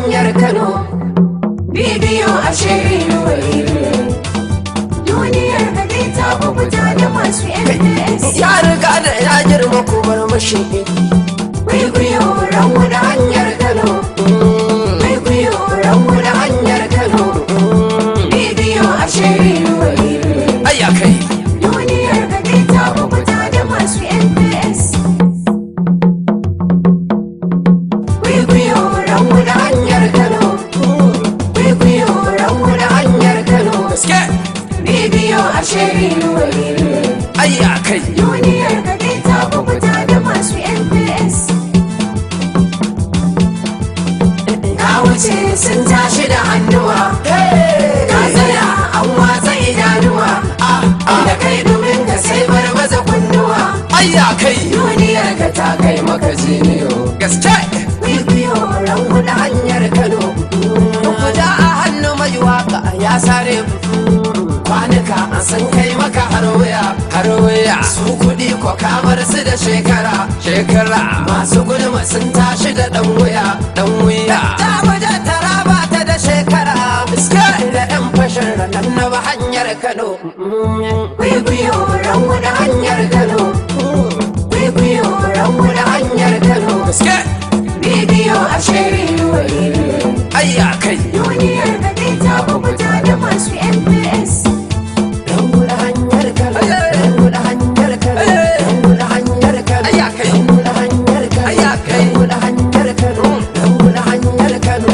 hanyar Kano, bidiyo a shirin duniyar gari ta kubuta da masu MPS. Ya riga da ya girma kumar mashi Kwaikwayo ranmu da hanyar Kano, kwaikwayo ranmu da hanyar Kano, bidiyo a shirin ayya kai duniyar gari ta kubuta da masu MPS. Kwaikwayo ranmu da hanyar Kano, kwaikwayo ranmu da hanyar Kano, gaske bidiyo a shirin ayya kai duniyar gari ta kubuta da masu MPS. Ka wuce sun tashi da hannuwa, ka tsaya an watsa idanuwa, da kai domin ka sai barbaza kunnuwa. ayya kai Duniyar ka ta kai maka ziniyo, gaske bibiyo rangu da hanyar Kano. guda a hannu mai waka ya sare Kwanuka an san kai maka har wuya, su kuɗi ko kamar su da shekara. Masu gulma sun tashi da ɗan wuya. Ta waje tara ba ta da shekara. Biskari da ɗan fashin ranar na ba hanyar Kano. Kwaikwayo ranmu da hanyar Kano, kwaikwayo ranmu da hanyar Kano, gaske bidiyo a shirin ayya kai duniyar da dai ta kubuta da masu MPS. Ranmu da hanyar Kano, ranmu da hanyar Kano, ranmu da hanyar Kano, ayya kai ranmu da hanyar Kano, ayya kai ranmu da hanyar Kano, ranmu da hanyar Kano,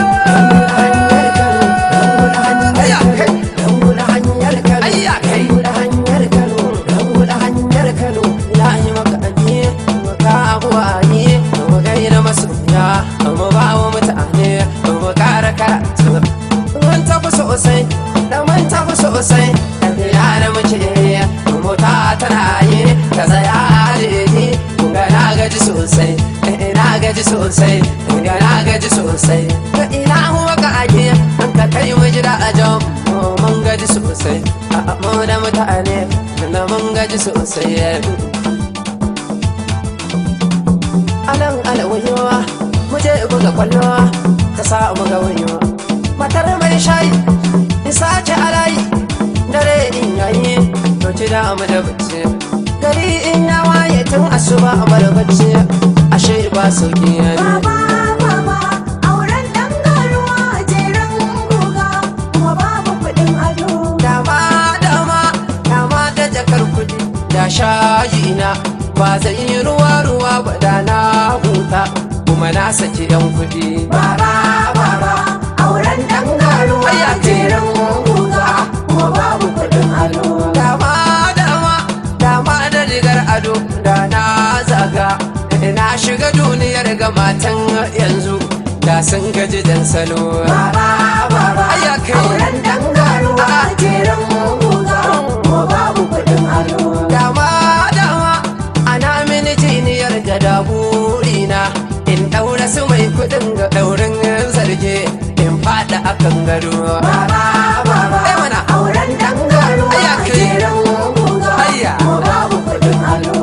ayya kai ranmu da hanyar Kano, ayya kai ranmu da hanyar Kano, ranmu da hanyar Kano. ilahi maka ajiye maka abuwaye mu gaina masoya mu ba wa mutane mu kara karatu mun tafi sosai da mun tafi sosai da na muke mota tana yi ta tsaya daidai ga na gaji sosai na gaji sosai ga na gaji sosai ga ilahu maka ajiye an ka kai mu jira a jan mun gaji sosai mu da mutane da mun gaji sosai anan alawayewa muje buga kwallo ta sa muga wayewa matar mai shayi isa ce alayi dare in yayi to ci da mu da bacci gari in ya waye tun asuba a bar bacci ashe ba sauki Baba, baba, auren ɗan garuwa jeren guga, kuma babu kuɗin ado. dama da jakar kudi da shayi na ba zai yi ruwa ba da na huta kuma na saki yan kudi Baba, baba, auren ɗan garuwa jeren guga, kuma babu kuɗin ado. dama da rigar ado da na zaga na shiga duniyar ga matan yanzu da sun gaji dan salo Baba, baba, Ayya kai. auren ɗan garuwa jeren guga, kuma babu kuɗin ado. dama ana mini jiniyar gada burina in daura su mai kudin ga daurin zarge in fada akan gado Baba, baba, Eh mana. auren ɗan garuwa Ayya kai. jeren guga, Ayya. kuma babu kuɗin ado.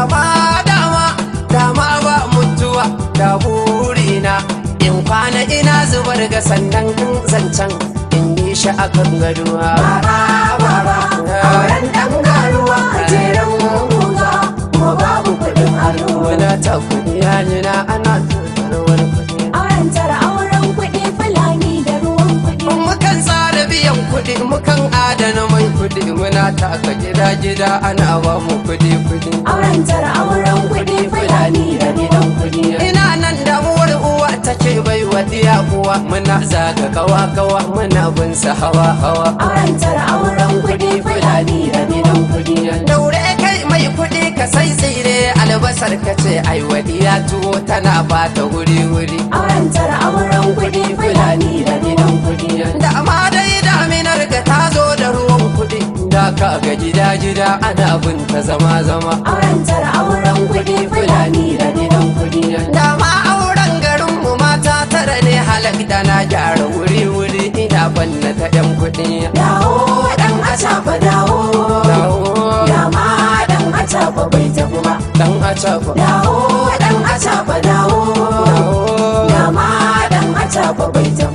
dama ba mutuwa da burina in kwana ina zubar ga sannan zancen in yi shi akan gado Baba, baba, auren ɗan garuwa jeren guga, kuma babu kuɗin ado. wani ta kudi na ana tutar wani kudi Auren tara auren kuɗi fulani da ruwan kuɗi. mukan tsara biyan kudi mukan adana mai kudi muna taka gida ana ba mu kudi Auren tara auren kuɗi fulani da gidan kuɗi. ina nan damuwar uwa take bai wa diya uwa muna zaga kawa muna bin sa hawa Auren tara auren kuɗi fulani da gidan kuɗi. daure kai mai kudi ka sai tsire albasar ka ce ai wadiya tuwo tana bata wuri Auren tara auren kuɗi fulani da gidan kuɗi. da ma dai daminar ga ta zo da ruwan kudi da ka ga gida ana binta zama Auren tara auren kuɗi fulani da gidan kuɗi. da ma auren garinmu mata tara ne halak da na gyara wuri ina banna ta yan kudi Dawo ɗan acaɓa dawo. Dama ɗan acaɓa bai tafi ba. dan acaba Dawo ɗan acaɓa dawo. Dama ɗan acaɓa bai tafi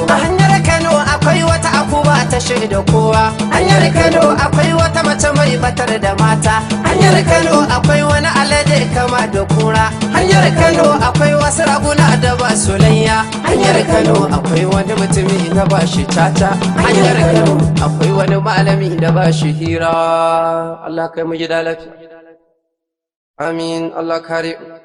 a hanyar Kano akwai wata akuba ta shaida kowa, hanyar Kano akwai wata mace mai batar da mata, hanyar Kano akwai wani alade kama da kura, hanyar Kano akwai wasu raguna da ba su layya, hanyar Kano akwai wani mutumi da ba shi tata, hanyar Kano akwai wani malami da ba shi hira. Allah kai mu gida lafiya. Amin. Allah kare.